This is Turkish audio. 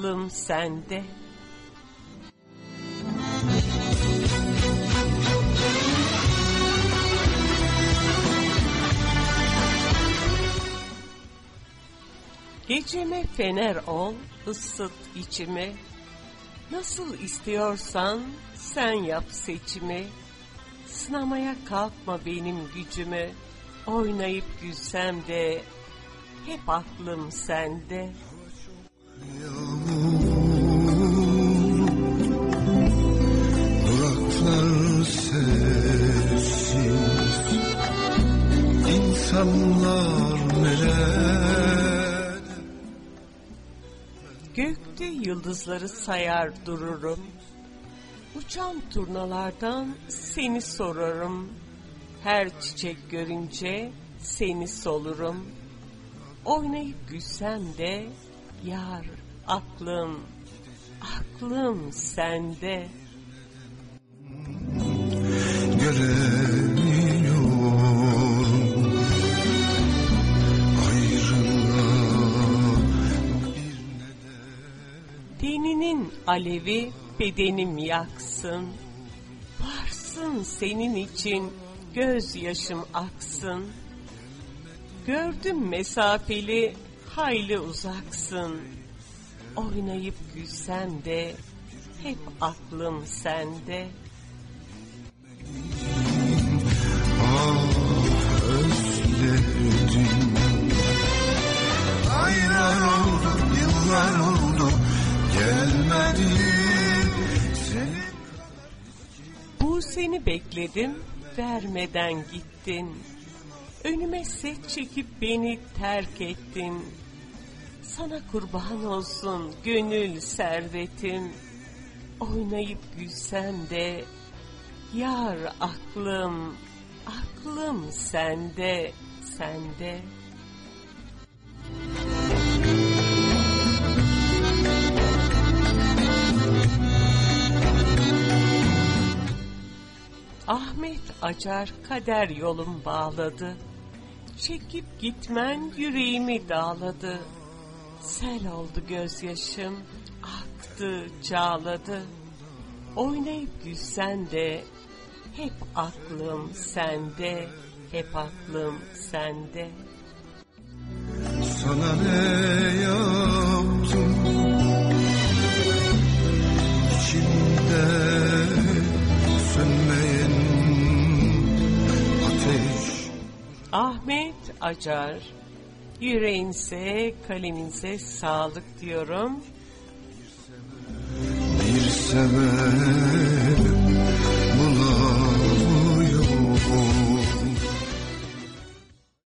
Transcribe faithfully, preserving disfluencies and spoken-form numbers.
aklım sende. Geceme fener ol, ısıt içimi. Nasıl istiyorsan sen yap seçimi. Sınamaya kalkma benim gücümü. Oynayıp gülsem de hep aklım sende. Duraklar sessiz, insanlar nerede? Gökte yıldızları sayar dururum. Uçan turnalardan seni sorarım. Her çiçek görünce seni solurum. Oynayıp gülsem de yar aklım, aklım sende. Göremiyorum ayrılığa bir neden. Teninin alevi bedenim yaksın. Varsın senin için gözyaşım aksın. Gördüm mesafeli hayli uzaksın. Oynayıp gülsem de hep aklım sende. Ah özledim. Aylar oldu, yıllar oldu, gelmedin senin. Bu seni bekledim, vermeden gittin. Önüme set çekip beni terk ettin. Sana kurban olsun gönül servetim. Oynayıp gülsem de yar aklım, aklım sende, sende. Ahmet Acar kader yolum bağladı. Çekip gitmen yüreğimi dağladı. Sel oldu gözyaşım, aktı, çağladı. Oynayıp gülsen de hep aklım sende, hep aklım sende. Sana ne yaptım içimde sönmeyen ateş. Ahmet Acar, yüreğinize, kalemize sağlık diyorum. Bir sever